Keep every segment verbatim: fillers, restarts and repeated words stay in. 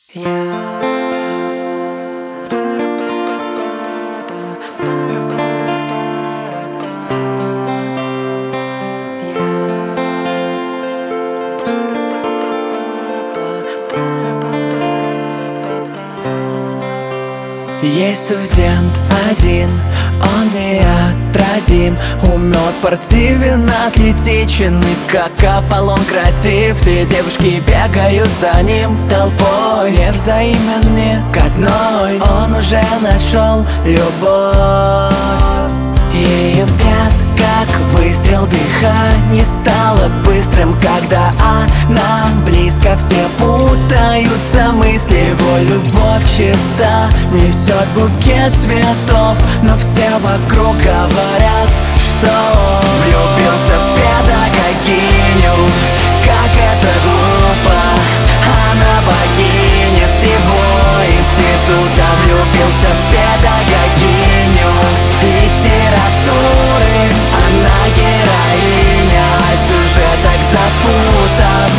Есть студент один, он неотразим, умен, спортивен, атлетичен и как Аполлон красив. Все девушки бегают за ним толпой, не взаимен ни к одной. Он уже нашел любовь. Ее взгляд, как выстрел, дыхание стало быстрым, когда она близко. Все путаются мысли, его любовь чиста, несет букет цветов, но все вокруг говорят, что он влюбился в педагогиню. Как это глупо, она богиня всего института. Влюбился в педагогиню литературы, она героиня, а сюжет так запутан.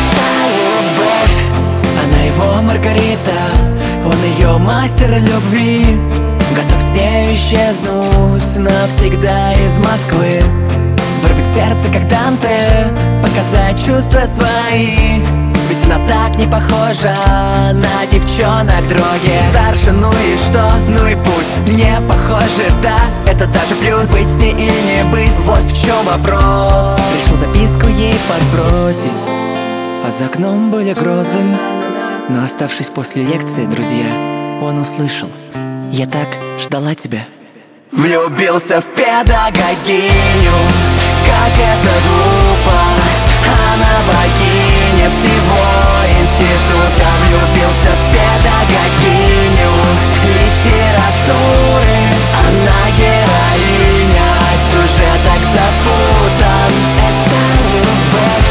Она его Маргарита, он ее мастер любви, готов с нею исчезнуть навсегда из Москвы. Вырвать сердце, как Данте, показать чувства свои, ведь она так не похожа на девчонок других. Старше, ну и что, ну и пусть не похожи, да, это даже плюс. Быть с ней или не быть, вот в чем вопрос. Решил записку ей подбросить, а за окном были грозы. Но оставшись после лекции, друзья, он услышал: я так ждала тебя. Влюбился в педагогиню, как это глупо, она богиня всего института. Влюбился в педагогиню литературы, она героиня, а сюжет так запутан. Это любовь.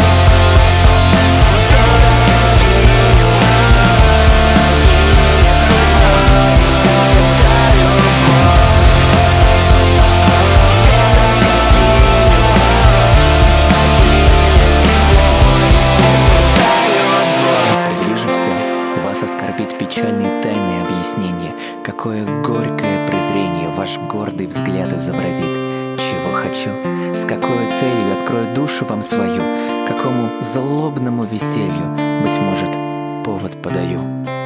Оскорбит печальные тайные объяснения, какое горькое презрение ваш гордый взгляд изобразит. Чего хочу, с какой целью открою душу вам свою, какому злобному веселью, быть может, повод подаю.